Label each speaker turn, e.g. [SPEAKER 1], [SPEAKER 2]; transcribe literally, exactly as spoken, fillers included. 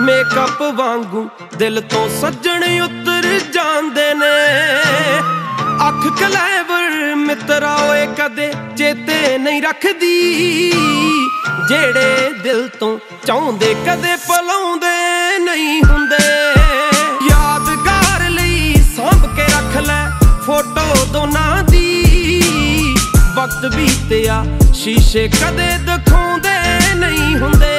[SPEAKER 1] Makeup वांगू दिल तो सज्जण उतर जांदे ने। अख कलैवर मित्रा ओए कदे चेते नहीं रखदी, जेड़े दिल तो चाहुंदे कदे भुलाउंदे नहीं हुंदे। यादगार लई सांभ के रख लै फोटो दोनां दी, वक्त बीतिया शीशे कदे दिखाउंदे नहीं हुंदे।